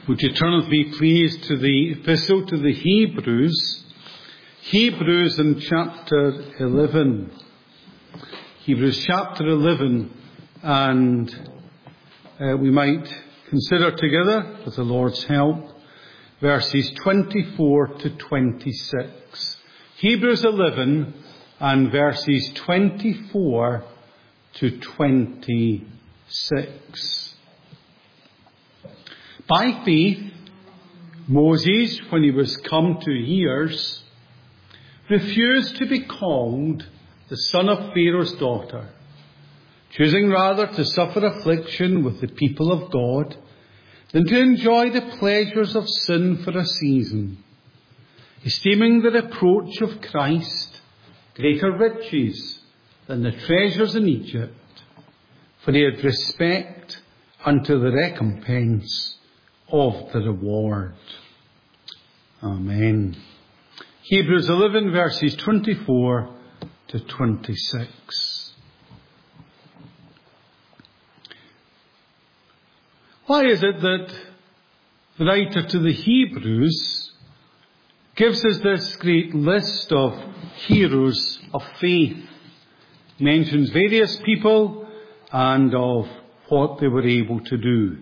Would you turn with me, please, to the Epistle to the Hebrews. Hebrews in chapter 11. Hebrews chapter 11, and we might consider together, with the Lord's help, verses 24 to 26. Hebrews 11 and verses 24 to 26. By faith, Moses, when he was come to years, refused to be called the son of Pharaoh's daughter, choosing rather to suffer affliction with the people of God than to enjoy the pleasures of sin for a season, esteeming the reproach of Christ greater riches than the treasures in Egypt, for he had respect unto the recompense of the reward. Amen. Hebrews 11 verses 24 to 26. Why is it that the writer to the Hebrews gives us this great list of heroes of faith? He mentions various people and of what they were able to do.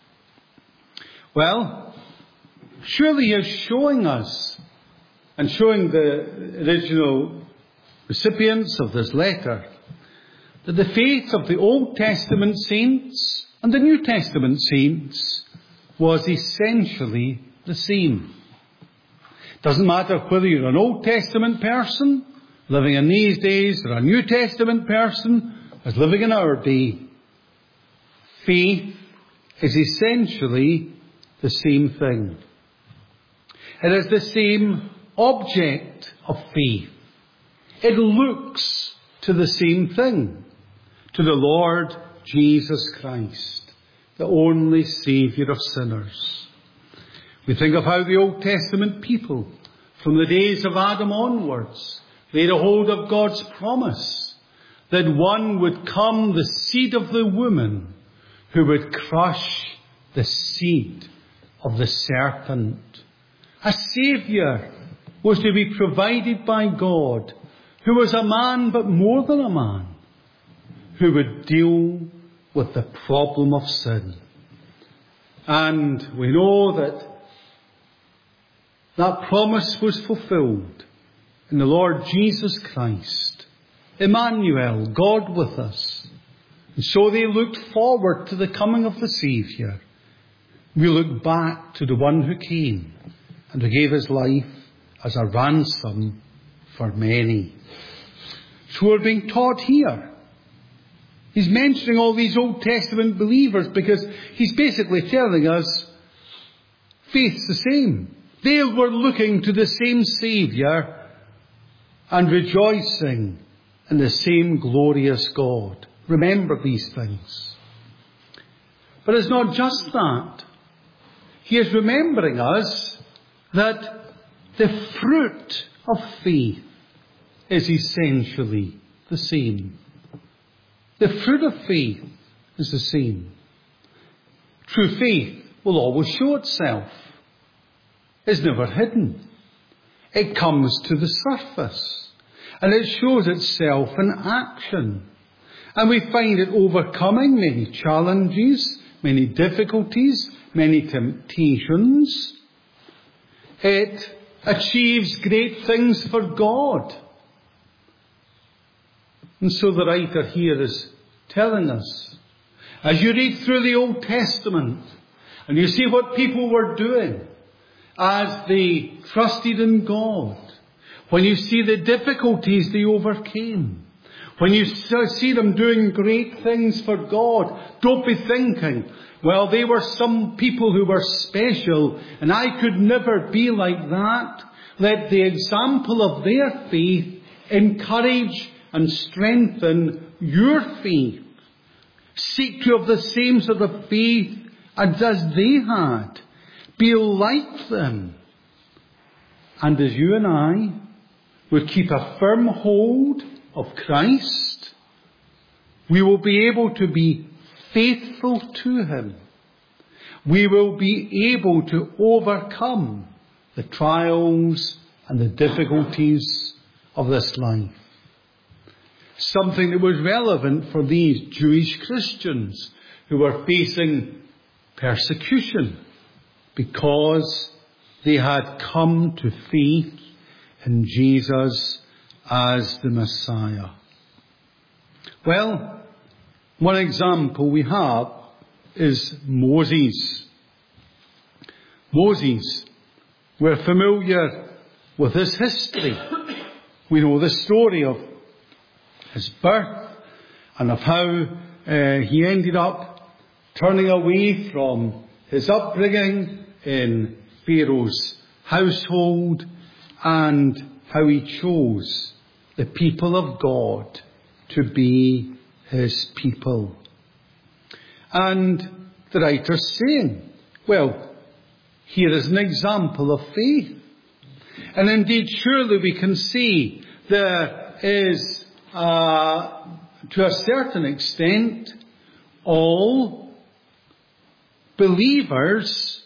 Well, surely he is showing us and showing the original recipients of this letter that the faith of the Old Testament saints and the New Testament saints was essentially the same. Doesn't matter whether you're an Old Testament person living in these days or a New Testament person as living in our day. Faith is essentially the same thing. It is the same object of faith. It looks to the same thing, to the Lord Jesus Christ, the only Saviour of sinners. We think of how the Old Testament people, from the days of Adam onwards, laid a hold of God's promise that one would come, the seed of the woman, who would crush the seed of the serpent. A Saviour was to be provided by God, who was a man but more than a man, who would deal with the problem of sin. And we know that promise was fulfilled in the Lord Jesus Christ, Emmanuel, God with us. And so they looked forward to the coming of the Saviour. We look back to the one who came and who gave his life as a ransom for many. So we're being taught here. He's mentioning all these Old Testament believers because he's basically telling us faith's the same. They were looking to the same Saviour and rejoicing in the same glorious God. Remember these things. But it's not just that. He is remembering us that the fruit of faith is essentially the same. The fruit of faith is the same. True faith will always show itself. It's never hidden. It comes to the surface and it shows itself in action. And we find it overcoming many challenges, many difficulties, many temptations. It achieves great things for God. And so the writer here is telling us, as you read through the Old Testament and you see what people were doing as they trusted in God, when you see the difficulties they overcame, when you see them doing great things for God, don't be thinking, well, they were some people who were special and I could never be like that. Let the example of their faith encourage and strengthen your faith. Seek to have the same sort of faith as they had. Be like them. And as you and I would keep a firm hold of Christ, we will be able to be faithful to him. we will be able to overcome the trials and the difficulties of this life. Something that was relevant for these Jewish Christians who were facing persecution because they had come to faith in Jesus as the Messiah. Well, one example we have is Moses. Moses, we're familiar with his history. We know the story of his birth and of how he ended up turning away from his upbringing in Pharaoh's household, and how he chose the people of God to be his people. And the writer's saying, well, here is an example of faith. And indeed, surely we can see there is, to a certain extent, all believers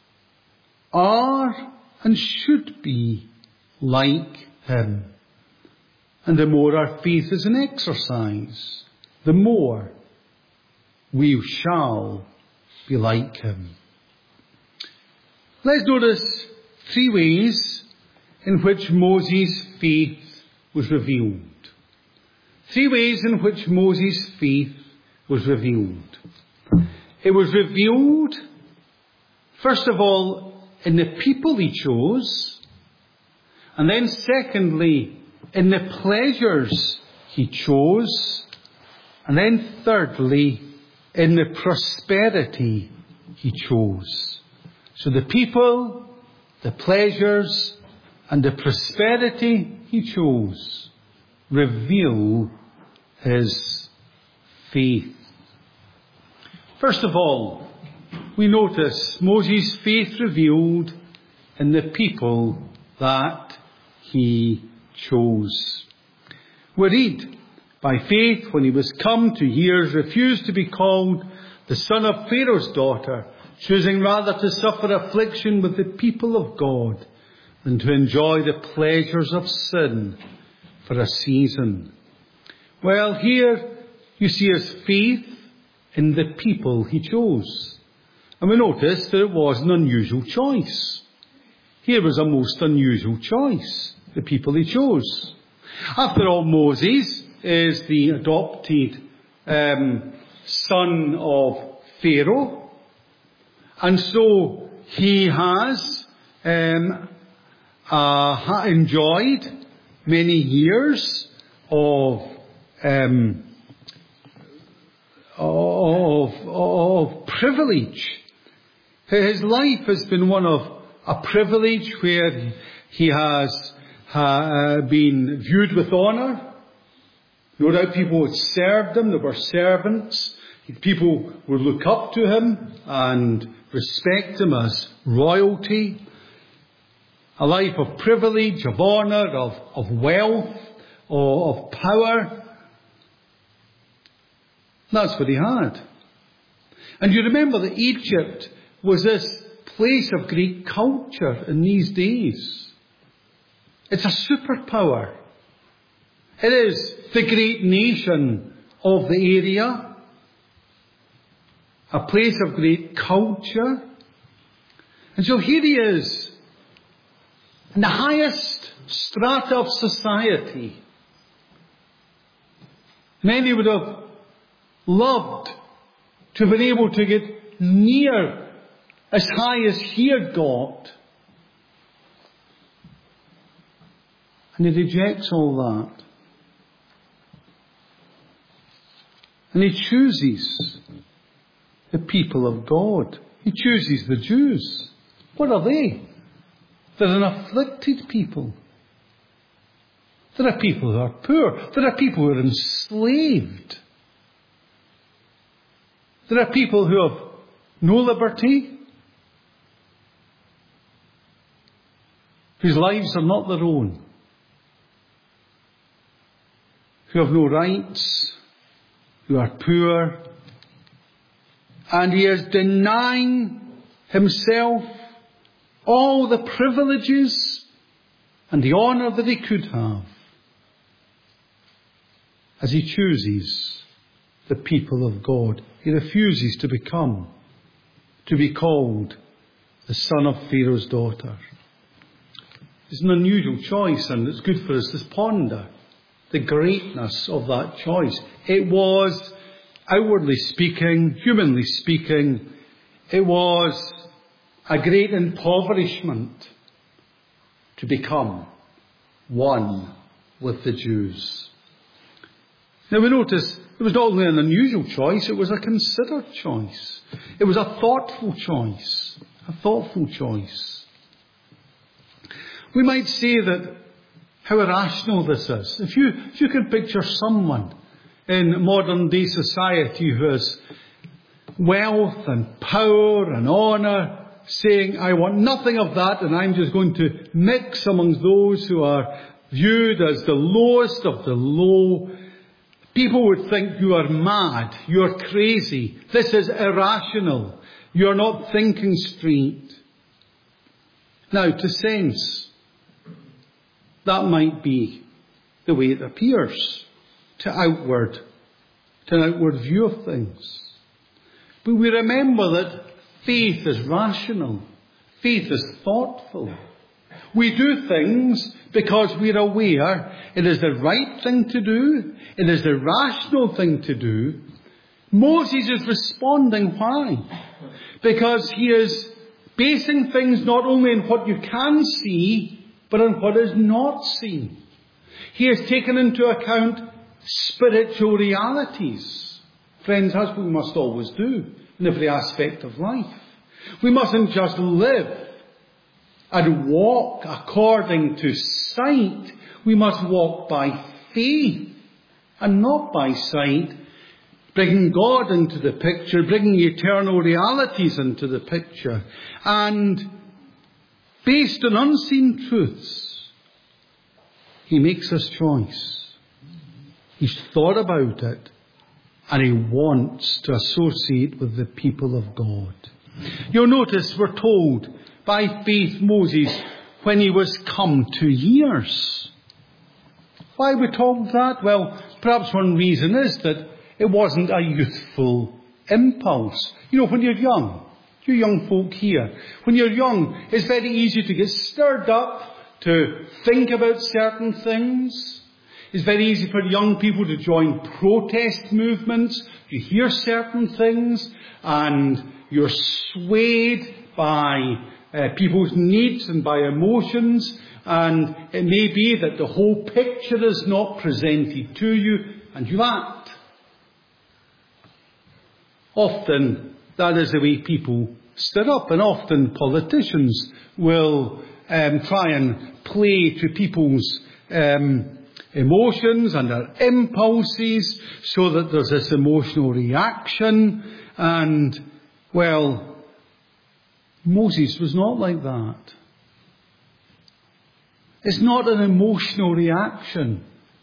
are and should be like him. And the more our faith is an exercise, the more we shall be like him. Let's notice 3 ways in which Moses' faith was revealed. 3 ways in which Moses' faith was revealed. It was revealed, first of all, in the people he chose, and then secondly, in the pleasures he chose, and then thirdly, in the prosperity he chose. So the people, the pleasures, and the prosperity he chose reveal his faith. First of all, we notice Moses' faith revealed in the people that he chose. We read, by faith, when he was come to years, refused to be called the son of Pharaoh's daughter, choosing rather to suffer affliction with the people of God than to enjoy the pleasures of sin for a season. Well, here you see his faith in the people he chose. And we notice that it was an unusual choice. Here was a most unusual choice, the people he chose. After all, Moses is the adopted son of Pharaoh. And so he has enjoyed many years of privilege. His life has been one of a privilege where he has been viewed with honour. No doubt people would serve him. There were servants. People would look up to him and respect him as royalty. A life of privilege, of honour, of wealth, of power. That's what he had. And you remember that Egypt was this place of great culture in these days. It's a superpower. It is the great nation of the area. A place of great culture. And so here he is, in the highest strata of society. Many would have loved to have been able to get near as high as he had got. And he rejects all that. And he chooses the people of God. He chooses the Jews. What are they? They're an afflicted people. There are people who are poor. There are people who are enslaved. There are people who have no liberty, whose lives are not their own, who have no rights, who are poor, And he is denying himself all the privileges and the honour that he could have as he chooses the people of God. He refuses to be called the son of Pharaoh's daughter. It's an unusual choice, and it's good for us to ponder the greatness of that choice. It was, outwardly speaking, humanly speaking, it was a great impoverishment to become one with the Jews. Now we notice it was not only an unusual choice, it was a considered choice. It was a thoughtful choice. A thoughtful choice. We might say that how irrational this is. If you can picture someone in modern day society who has wealth and power and honour, saying, I want nothing of that, and I'm just going to mix amongst those who are viewed as the lowest of the low, people would think you are mad, you are crazy, this is irrational, you are not thinking straight. Now, to sense, that might be the way it appears to an outward view of things. But we remember that faith is rational. Faith is thoughtful. We do things because we're aware it is the right thing to do. It is the rational thing to do. Moses is responding. Why? Because he is basing things not only on what you can see, but on what is not seen. He has taken into account spiritual realities. Friends, that's what we must always do in every aspect of life. We mustn't just live and walk according to sight. We must walk by faith and not by sight, bringing God into the picture, bringing eternal realities into the picture, and based on unseen truths, he makes his choice. He's thought about it, and he wants to associate with the people of God. You'll notice we're told, by faith Moses, when he was come to years. Why are we told that? Well, perhaps one reason is that it wasn't a youthful impulse. You know, when you're young, you young folk here, when you're young, it's very easy to get stirred up, to think about certain things. It's very easy for young people to join protest movements. You hear certain things and you're swayed by people's needs and by emotions, and it may be that the whole picture is not presented to you and you act. Often that is the way people stir up, and often politicians will try and play to people's emotions and their impulses so that there's this emotional reaction. And, well, Moses was not like that. It's not an emotional reaction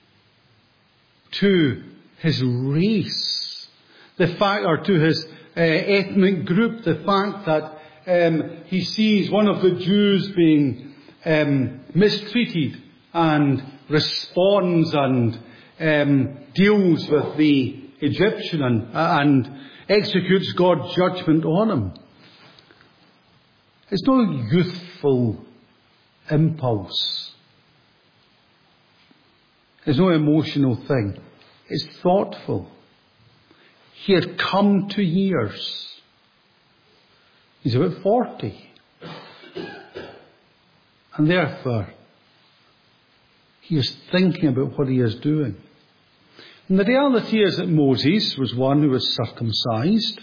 to his race, the fact, or to his ethnic group, the fact that he sees one of the Jews being mistreated and responds and deals with the Egyptian and executes God's judgment on him. It's not a youthful impulse. It's no emotional thing. It's thoughtful. He had come to years. He's about 40. And therefore, he is thinking about what he is doing. And the reality is that Moses was one who was circumcised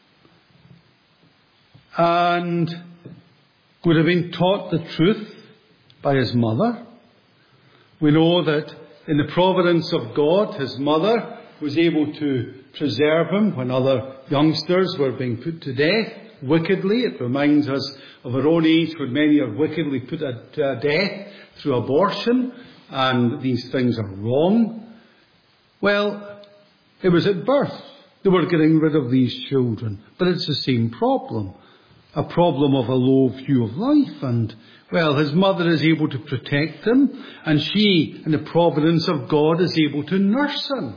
and would have been taught the truth by his mother. We know that in the providence of God, his mother was able to preserve him when other youngsters were being put to death wickedly. It reminds us of our own age when many are wickedly put to death through abortion, and these things are wrong. Well, it was at birth They were getting rid of these children. But it's the same problem. A problem of a low view of life. And, well, his mother is able to protect him. And she, in the providence of God, is able to nurse him.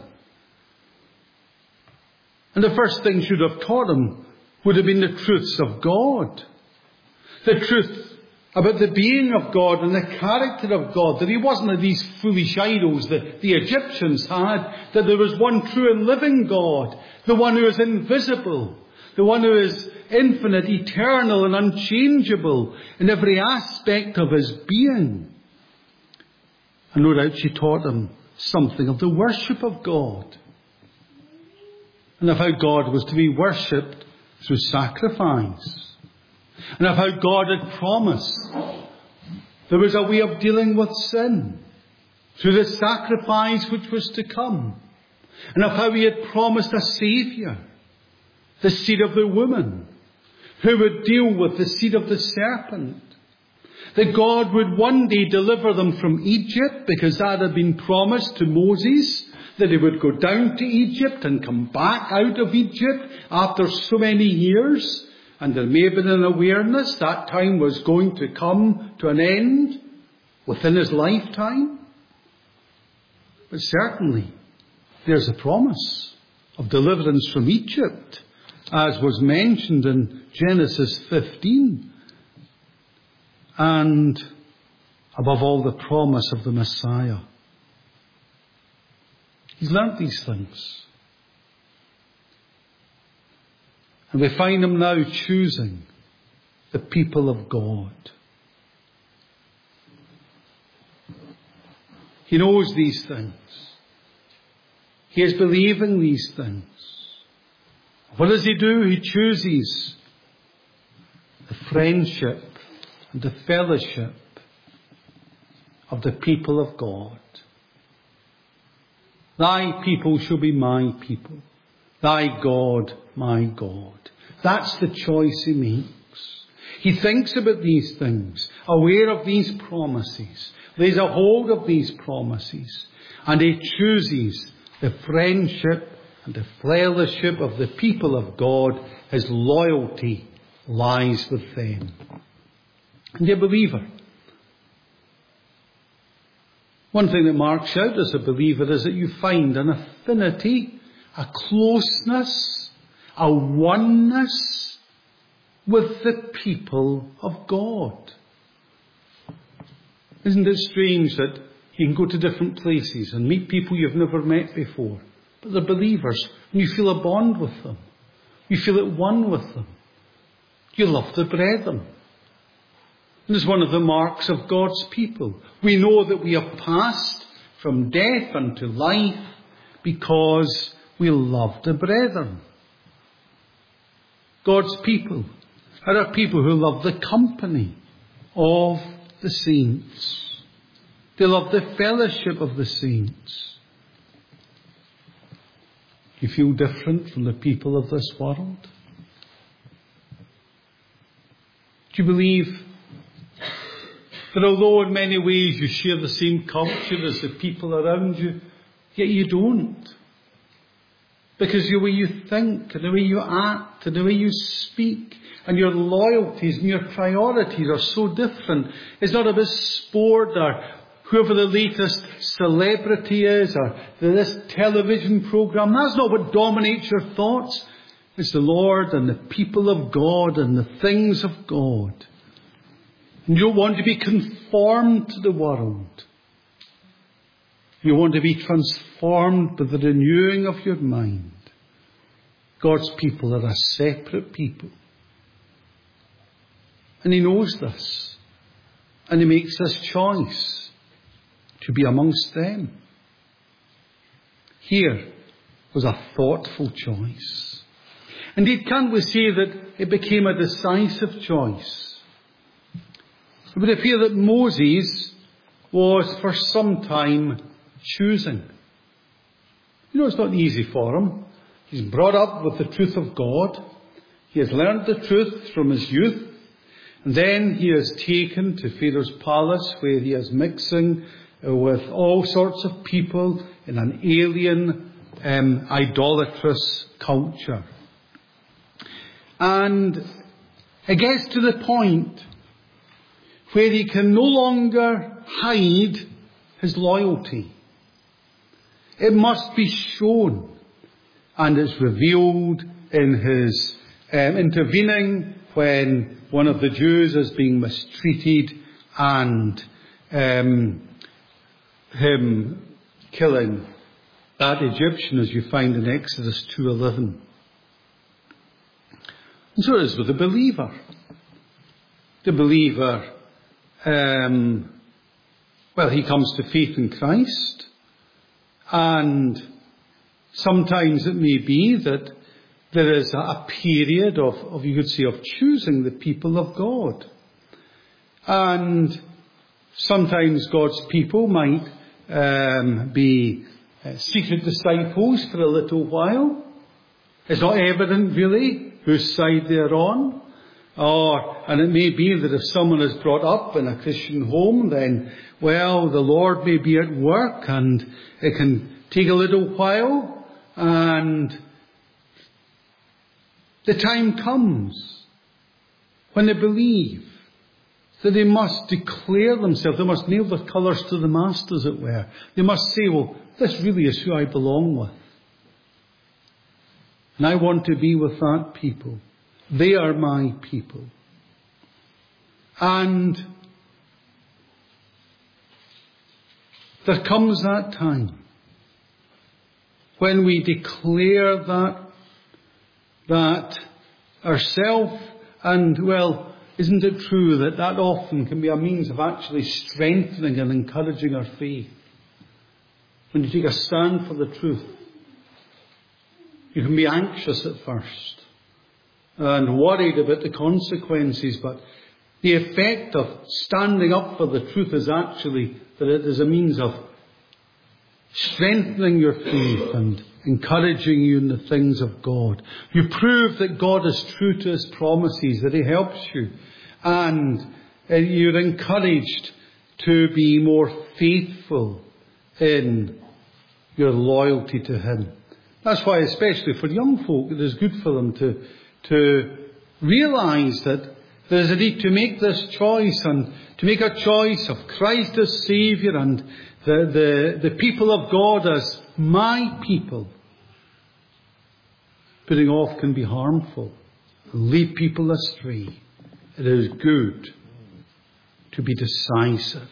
And the first thing she would have taught him would have been the truths of God. The truth about the being of God and the character of God. That he wasn't of these foolish idols that the Egyptians had. That there was one true and living God. The one who is invisible. The one who is infinite, eternal and unchangeable in every aspect of his being. And no doubt she taught him something of the worship of God. And of how God was to be worshipped through sacrifice. And of how God had promised there was a way of dealing with sin through the sacrifice which was to come. And of how he had promised a Saviour, the seed of the woman, who would deal with the seed of the serpent. That God would one day deliver them from Egypt, because that had been promised to Moses, that he would go down to Egypt and come back out of Egypt after so many years. And there may have been an awareness that time was going to come to an end within his lifetime. But certainly there's a promise of deliverance from Egypt, as was mentioned in Genesis 15. And above all, the promise of the Messiah. He's learnt these things. And we find him now choosing the people of God. He knows these things. He is believing these things. What does he do? He chooses the friendship and the fellowship of the people of God. Thy people shall be my people. Thy God, my God. That's the choice he makes. He thinks about these things, aware of these promises, lays a hold of these promises, and he chooses the friendship and the fellowship of the people of God. His loyalty lies with them. And dear believer, one thing that marks you out as a believer is that you find an affinity, a closeness, a oneness with the people of God. Isn't it strange that you can go to different places and meet people you've never met before, but they're believers, and you feel a bond with them. You feel at one with them. You love the brethren. And it's one of the marks of God's people. We know that we have passed from death unto life because we love the brethren. God's people are a people who love the company of the saints. They love the fellowship of the saints. Do you feel different from the people of this world? Do you believe that although in many ways you share the same culture as the people around you, yet you don't? Because the way you think, and the way you act, and the way you speak, and your loyalties and your priorities are so different. It's not about sport or whoever the latest celebrity is or this television program. That's not what dominates your thoughts. It's the Lord and the people of God and the things of God. And you don't want to be conformed to the world. You want to be transformed by the renewing of your mind. God's people are a separate people. And he knows this. And he makes this choice to be amongst them. Here was a thoughtful choice. Indeed, can't we say that it became a decisive choice? It would appear that Moses was for some time choosing. You know, it's not easy for him. He's brought up with the truth of God. He has learned the truth from his youth. And then he is taken to Pharaoh's palace, where he is mixing with all sorts of people in an alien idolatrous culture. And it gets to the point where he can no longer hide his loyalty. It must be shown, and it's revealed in his intervening when one of the Jews is being mistreated, and him killing that Egyptian, as you find in Exodus 2:11. And so it is with the believer. The believer, he comes to faith in Christ, and sometimes it may be that there is a period of you could say, of choosing the people of God. And sometimes God's people might be secret disciples for a little while. It's not evident really whose side they're on. And it may be that if someone is brought up in a Christian home, then, the Lord may be at work and it can take a little while, and the time comes when they believe that they must declare themselves, they must nail their colours to the mast, as it were. They must say, this really is who I belong with. And I want to be with that people. They are my people. And there comes that time when we declare that ourself, and isn't it true that often can be a means of actually strengthening and encouraging our faith? When you take a stand for the truth, you can be anxious at first and worried about the consequences, but the effect of standing up for the truth is actually that it is a means of strengthening your faith and encouraging you in the things of God. You prove that God is true to His promises, that He helps you, and you're encouraged to be more faithful in your loyalty to Him. That's why, especially for young folk, it is good for them to realise that there is a need to make this choice, and to make a choice of Christ as Saviour and the people of God as my people. Putting off can be harmful and lead people astray. It is good to be decisive.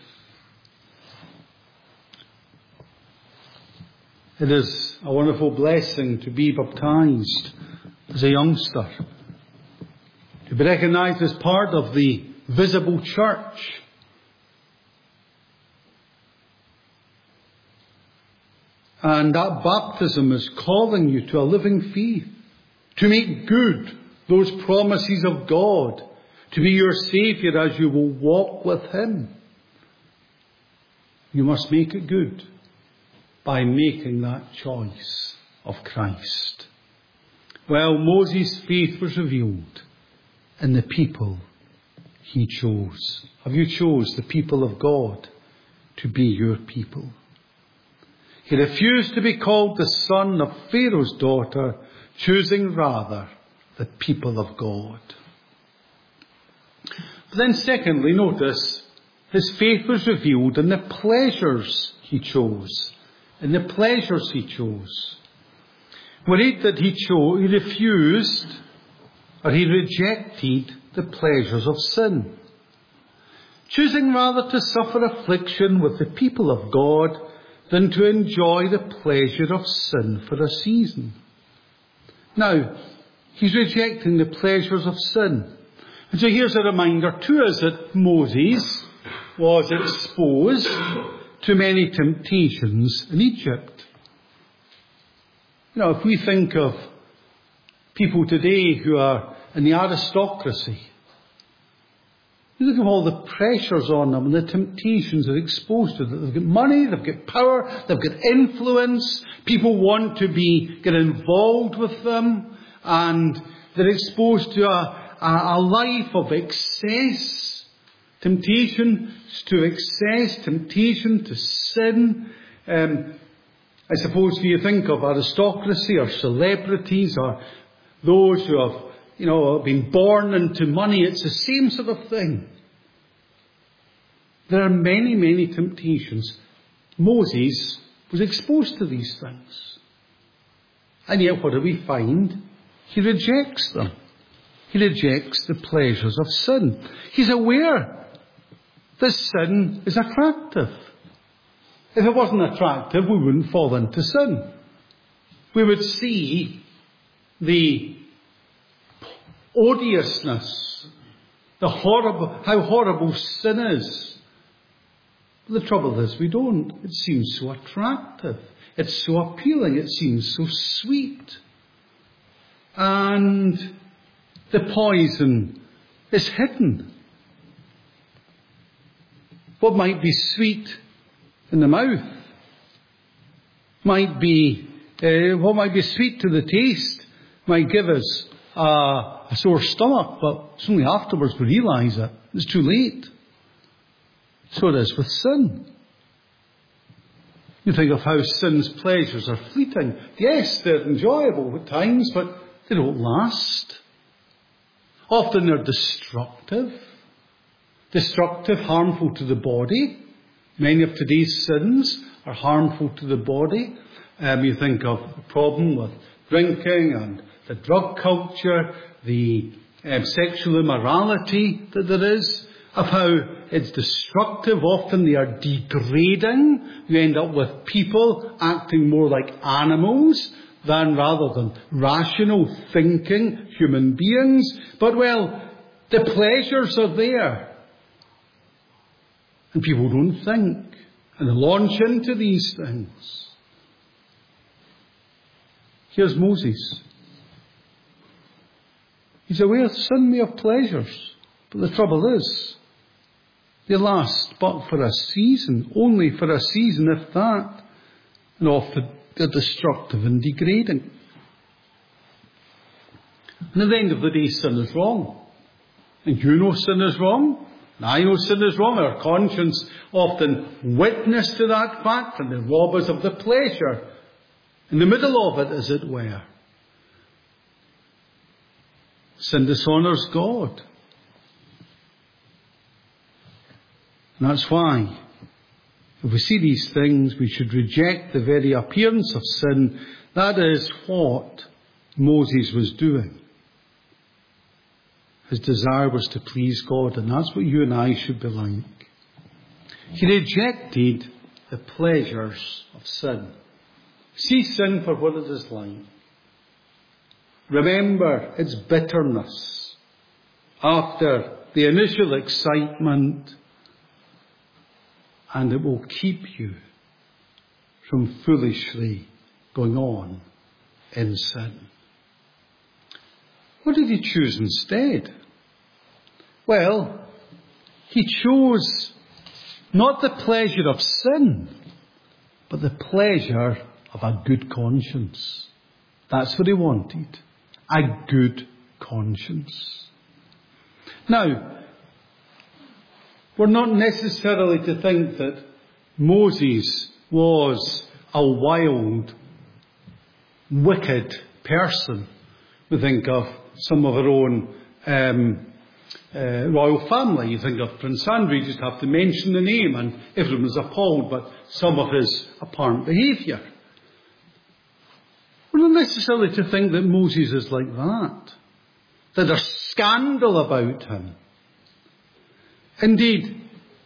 It is a wonderful blessing to be baptized as a youngster, to be recognised as part of the visible church. And that baptism is calling you to a living faith, to make good those promises of God, to be your Saviour as you will walk with Him. You must make it good by making that choice of Christ. Moses' faith was revealed in the people he chose. Have you chose the people of God to be your people? He refused to be called the son of Pharaoh's daughter, choosing rather the people of God. But then secondly, notice, his faith was revealed in the pleasures he chose. In the pleasures he chose. We read that he refused, or he rejected the pleasures of sin, choosing rather to suffer affliction with the people of God than to enjoy the pleasure of sin for a season. Now, he's rejecting the pleasures of sin. And so here's a reminder to us that Moses was exposed to many temptations in Egypt. If we think of people today who are in the aristocracy, you look at all the pressures on them and the temptations they're exposed to. They've got money, they've got power, they've got influence. People want to get involved with them, and they're exposed to a life of excess. Temptation to excess, temptation to sin. I suppose if you think of aristocracy or celebrities or those who have, been born into money, it's the same sort of thing. There are many, many temptations. Moses was exposed to these things. And yet what do we find? He rejects them. He rejects the pleasures of sin. He's aware that sin is attractive. If it wasn't attractive, we wouldn't fall into sin. We would see the odiousness, how horrible sin is. But the trouble is we don't. It seems so attractive. It's so appealing. It seems so sweet. And the poison is hidden. What might be sweet in the mouth might be sweet to the taste might give us a sore stomach, but it's only afterwards we realise it. It's too late. So it is with sin. You think of how sin's pleasures are fleeting. Yes, they're enjoyable at times, but they don't last. Often they're destructive, harmful to the body. Many of today's sins are harmful to the body. You think of the problem with drinking and the drug culture, the sexual immorality that there is, of how it's destructive. Often they are degrading. You end up with people acting more like animals rather than rational, thinking human beings. But, the pleasures are there. And people don't think. And they launch into these things. Here's Moses. He's aware sin may have pleasures. But the trouble is, they last but for a season. Only for a season, if that. And often they're destructive and degrading. And at the end of the day, sin is wrong. And you know sin is wrong. And I know sin is wrong. Our conscience often witness to that fact and they rob us of the pleasure in the middle of it, as it were. Sin dishonours God. And that's why, if we see these things, we should reject the very appearance of sin. That is what Moses was doing. His desire was to please God, and that's what you and I should be like. He rejected the pleasures of sin. See sin for what it is like. Remember its bitterness after the initial excitement, and it will keep you from foolishly going on in sin. What did he choose instead? He chose not the pleasure of sin, but the pleasure of a good conscience. That's what he wanted. A good conscience. Now, we're not necessarily to think that Moses was a wild, wicked person. We think of some of our own royal family. You think of Prince Andrew, you just have to mention the name and everyone is appalled by some of his apparent behaviour. We're not necessarily to think that Moses is like that. That there's scandal about him. Indeed,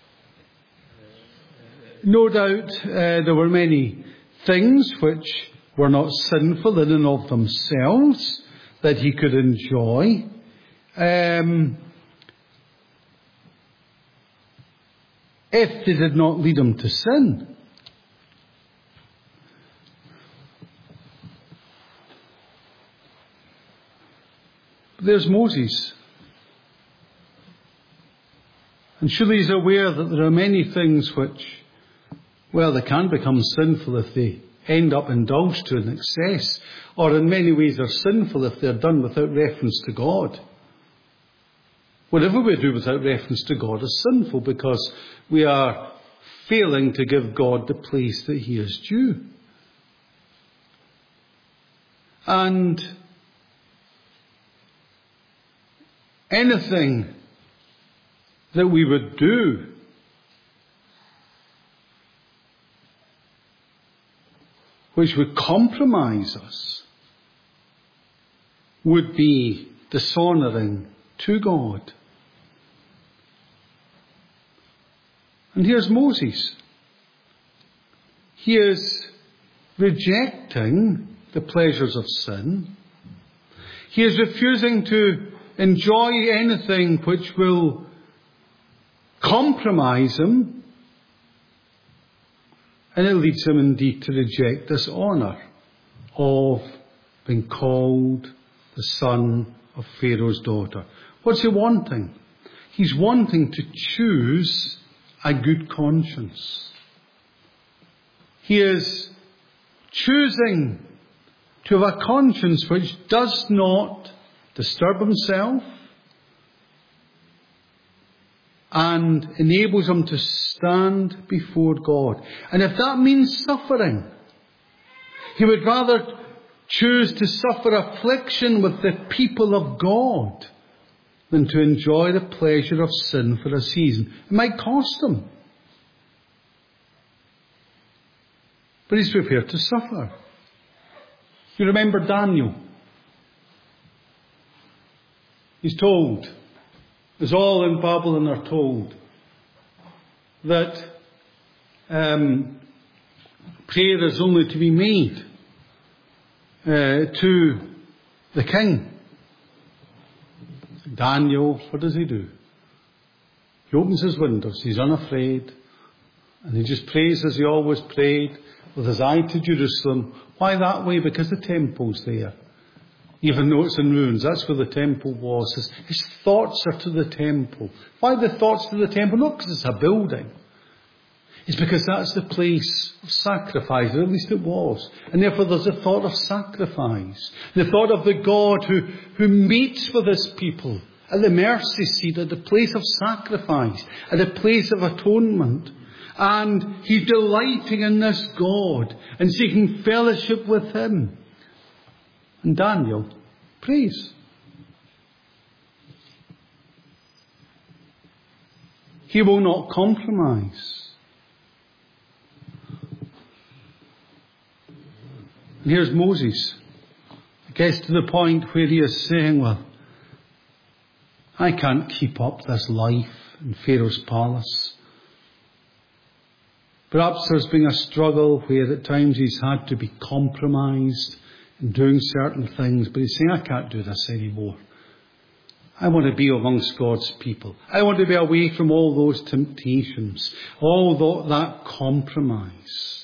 no doubt there were many things which were not sinful in and of themselves that he could enjoy. If they did not lead him to sin. But there's Moses. And surely he's aware that there are many things which, they can become sinful if they end up indulged to in excess, or in many ways are sinful if they're done without reference to God. Whatever we do without reference to God is sinful because we are failing to give God the place that he is due. And anything that we would do which would compromise us would be dishonouring to God. And here's Moses. He is rejecting the pleasures of sin. He is refusing to enjoy anything which will compromise him. And it leads him indeed to reject this honour of being called the son of Pharaoh's daughter. What's he wanting? He's wanting to choose a good conscience. He is choosing to have a conscience which does not disturb himself and enables him to stand before God. And if that means suffering, he would rather choose to suffer affliction with the people of God than to enjoy the pleasure of sin for a season. It might cost him, but he's prepared to suffer. You remember Daniel? He's told, as all in Babylon are told, that prayer is only to be made to the king. Daniel, what does he do? He opens his windows, he's unafraid, and he just prays as he always prayed, with his eye to Jerusalem. Why that way? Because the temple's there. Even though it's in ruins, that's where the temple was. His thoughts are to the temple. Why the thoughts to the temple? Not because it's a building. It's because that's the place of sacrifice, or at least it was. And therefore there's a thought of sacrifice. The thought of the God who meets with his people at the mercy seat, at the place of sacrifice, at the place of atonement. And he's delighting in this God and seeking fellowship with him. And Daniel prays. He will not compromise. And here's Moses. It gets to the point where he is saying, well, I can't keep up this life in Pharaoh's palace. Perhaps there's been a struggle where at times he's had to be compromised in doing certain things, but he's saying, I can't do this anymore. I want to be amongst God's people. I want to be away from all those temptations, all that compromise.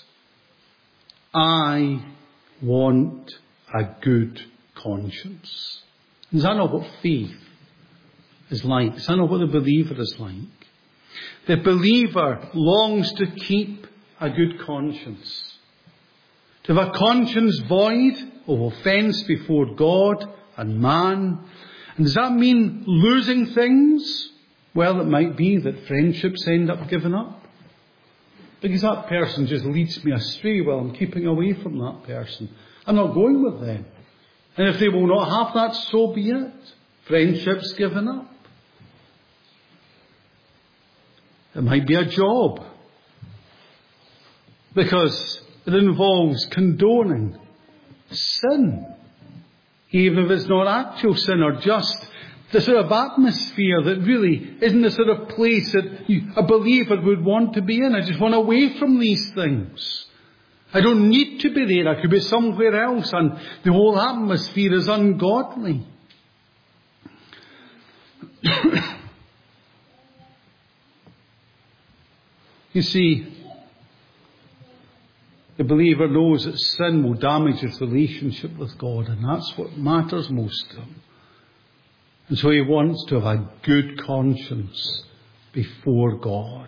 I want a good conscience. Is that not what faith is like? Is that not what the believer is like? The believer longs to keep a good conscience. To have a conscience void of offence before God and man. And does that mean losing things? Well, it might be that friendships end up given up. Because that person just leads me astray. Well, I'm keeping away from that person. I'm not going with them. And if they will not have that, so be it. Friendships given up. It might be a job. Because it involves condoning sin. Even if it's not actual sin, or just the sort of atmosphere that really isn't the sort of place that a believer would want to be in. I just want away from these things. I don't need to be there. I could be somewhere else, and the whole atmosphere is ungodly. You see, the believer knows that sin will damage his relationship with God, and that's what matters most to him. And so he wants to have a good conscience before God.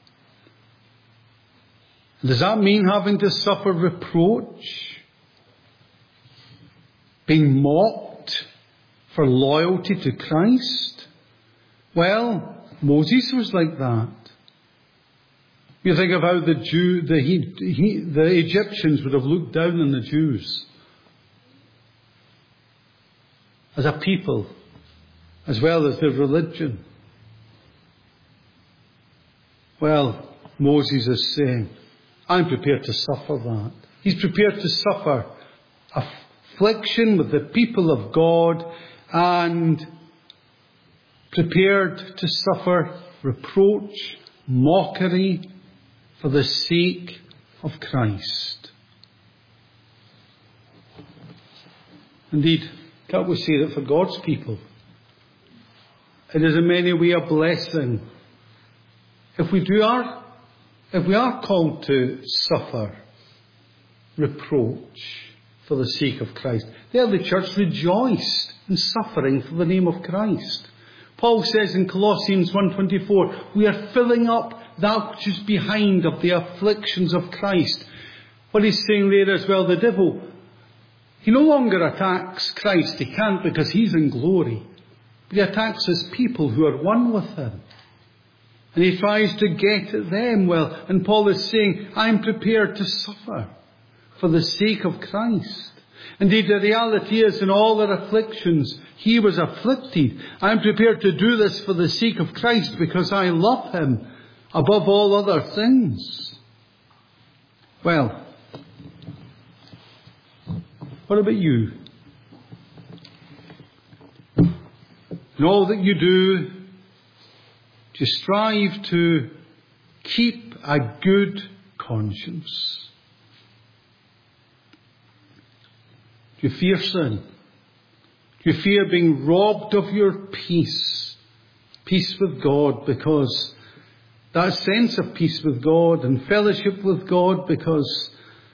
Does that mean having to suffer reproach? Being mocked for loyalty to Christ? Well, Moses was like that. You think of how the Egyptians would have looked down on the Jews. as a people, as well as their religion. Well, Moses is saying, I'm prepared to suffer that. He's prepared to suffer affliction with the people of God and prepared to suffer reproach, mockery for the sake of Christ. Indeed, can't we say that for God's people? It is in many ways a blessing if we are called to suffer reproach for the sake of Christ. The early church rejoiced in suffering for the name of Christ. Paul says in Colossians 1:24, we are filling up that which is behind of the afflictions of Christ. What he's saying there as well, the devil, he no longer attacks Christ. He can't because he's in glory. But he attacks his people who are one with him. And he tries to get at them. Well, and Paul is saying, I'm prepared to suffer for the sake of Christ. Indeed, the reality is, in all their afflictions, he was afflicted. I'm prepared to do this for the sake of Christ because I love him above all other things. Well, what about you? In all that you do, to strive to keep a good conscience. Do you fear sin? Do you fear being robbed of your peace? Peace with God, because that sense of peace with God and fellowship with God, because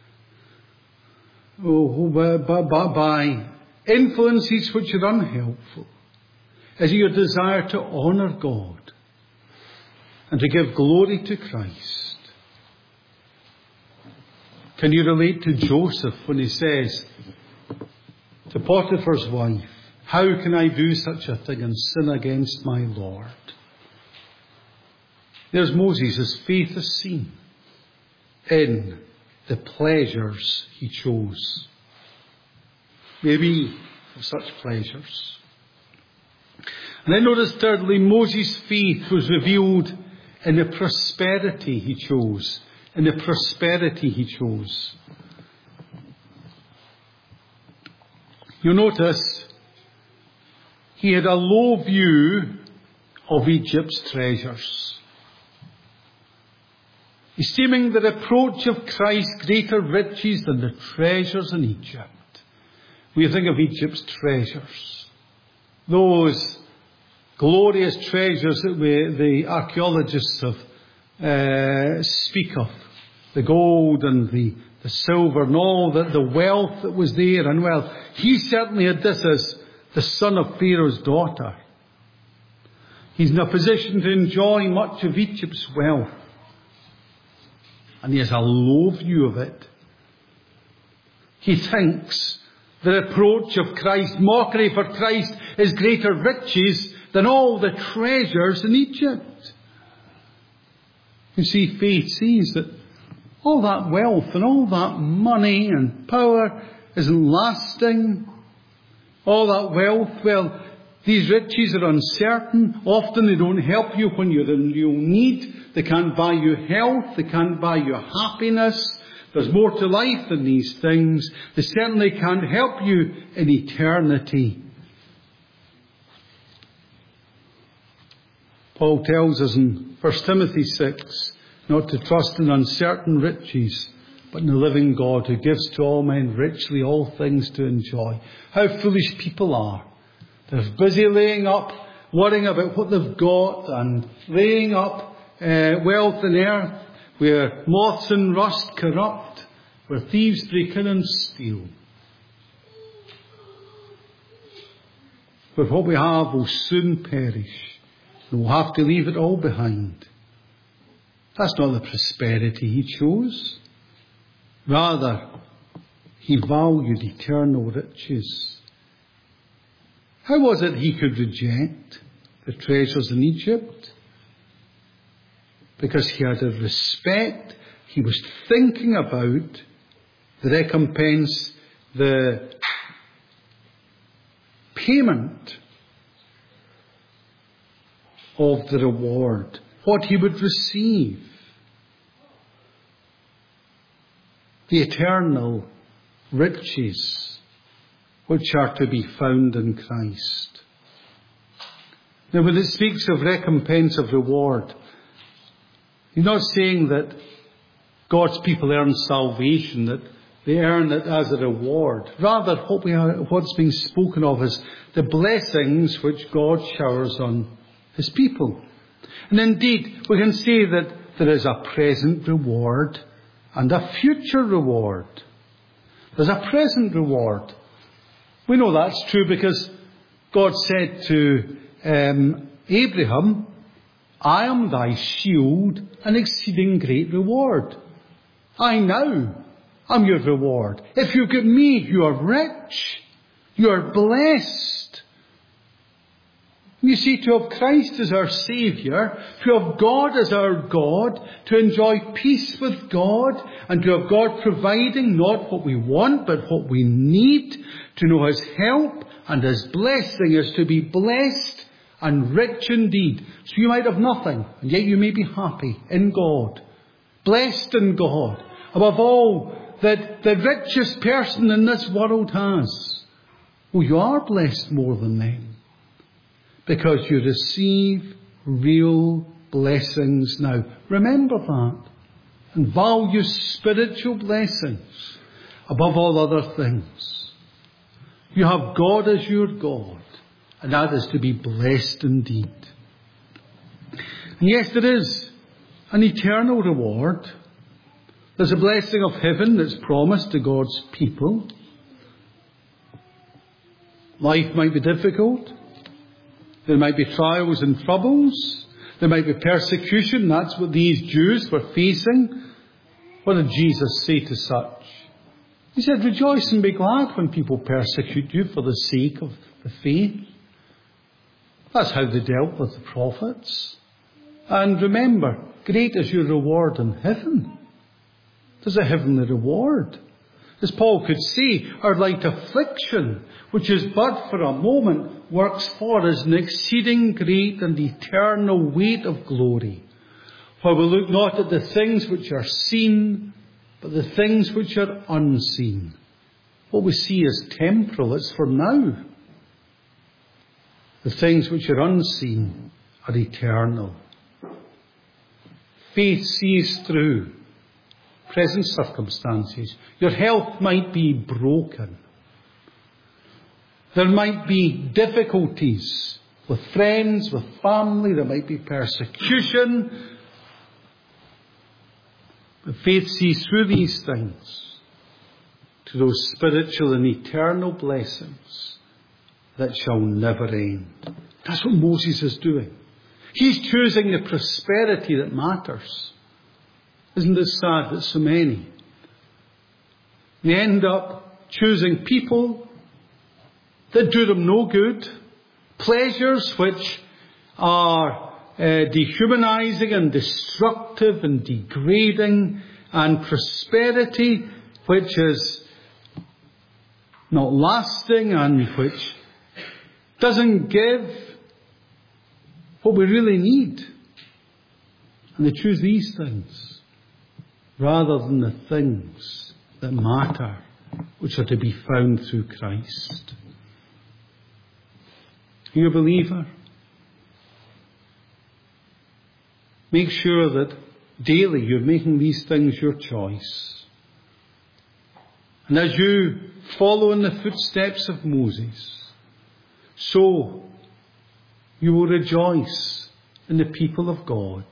by influences which are unhelpful, is your desire to honour God and to give glory to Christ. Can you relate to Joseph when he says to Potiphar's wife, how can I do such a thing and sin against my Lord? There's Moses. His faith is seen in the pleasures he chose. Maybe of such pleasures. And then notice thirdly, Moses' faith was revealed in the prosperity he chose. In the prosperity he chose. You'll notice he had a low view of Egypt's treasures. Esteeming the reproach of Christ greater riches than the treasures in Egypt. When you think of Egypt's treasures, those glorious treasures that the archaeologists speak of, the gold and the silver and all the wealth that was there. And well, he certainly had this as the son of Pharaoh's daughter. He's in a position to enjoy much of Egypt's wealth. And he has a low view of it. He thinks the reproach of Christ, mockery for Christ, is greater riches than all the treasures in Egypt. You see, faith sees that all that wealth and all that money and power isn't lasting. All that wealth, well, these riches are uncertain. Often they don't help you when you're in real need. They can't buy you health. They can't buy you happiness. There's more to life than these things. They certainly can't help you in eternity. Paul tells us in 1 Timothy 6 not to trust in uncertain riches, but in the living God who gives to all men richly all things to enjoy. How foolish people are. They're busy laying up, worrying about what they've got and laying up wealth in earth where moths and rust corrupt, where thieves break in and steal. But what we have will soon perish. And we'll have to leave it all behind. That's not the prosperity he chose. Rather, he valued eternal riches. How was it he could reject the treasures in Egypt? Because he had a respect. He was thinking about the recompense, the payment of the reward, what he would receive. The eternal riches which are to be found in Christ. Now, when it speaks of recompense of reward, he's not saying that God's people earn salvation, that they earn it as a reward. Rather, what's being spoken of is the blessings which God showers on his people. And indeed, we can say that there is a present reward and a future reward. There's a present reward. We know that's true because God said to Abraham, I am thy shield and exceeding great reward. I now am your reward. If you've got me, you are rich. You are blessed. You see, to have Christ as our Saviour, to have God as our God, to enjoy peace with God, and to have God providing not what we want, but what we need, to know his help and his blessing is to be blessed and rich indeed. So you might have nothing, and yet you may be happy in God, blessed in God, above all that the richest person in this world has. Well, you are blessed more than them, because you receive real blessings now. Remember that. And value spiritual blessings above all other things. You have God as your God, and that is to be blessed indeed. And yes, there is an eternal reward. There's a blessing of heaven that's promised to God's people. Life might be difficult. There might be trials and troubles. There might be persecution. That's what these Jews were facing. What did Jesus say to such? He said, rejoice and be glad when people persecute you for the sake of the faith. That's how they dealt with the prophets. And remember, great is your reward in heaven. There's a heavenly reward. As Paul could say, our light affliction, which is but for a moment, works for us an exceeding great and eternal weight of glory. For we look not at the things which are seen, but the things which are unseen. What we see is temporal, it's for now. The things which are unseen are eternal. Faith sees through present circumstances. Your health might be broken. There might be difficulties with friends, with family. There might be persecution. But faith sees through these things to those spiritual and eternal blessings that shall never end. That's what Moses is doing. He's choosing the prosperity that matters. Isn't it sad that so many, they end up choosing people that do them no good, pleasures which are dehumanizing and destructive and degrading, and prosperity which is not lasting and which doesn't give what we really need. And they choose these things rather than the things that matter, which are to be found through Christ. Are you a believer? Make sure that daily you're making these things your choice. And as you follow in the footsteps of Moses, so you will rejoice in the people of God.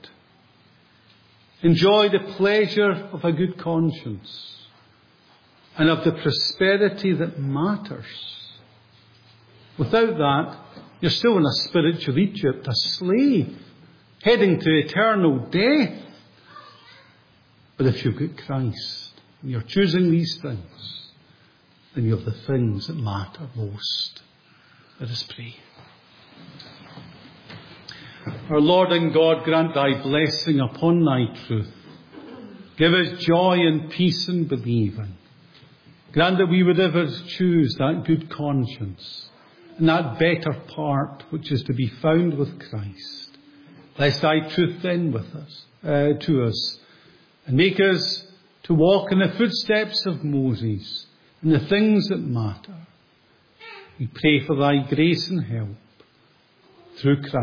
Enjoy the pleasure of a good conscience and of the prosperity that matters. Without that, you're still in a spiritual Egypt, a slave, heading to eternal death. But if you've got Christ, and you're choosing these things, then you have the things that matter most. Let us pray. Our Lord and God, grant thy blessing upon thy truth. Give us joy and peace in believing. Grant that we would ever choose that good conscience and that better part which is to be found with Christ. Bless thy truth then with us, to us, and make us to walk in the footsteps of Moses, in the things that matter. We pray for thy grace and help through Christ.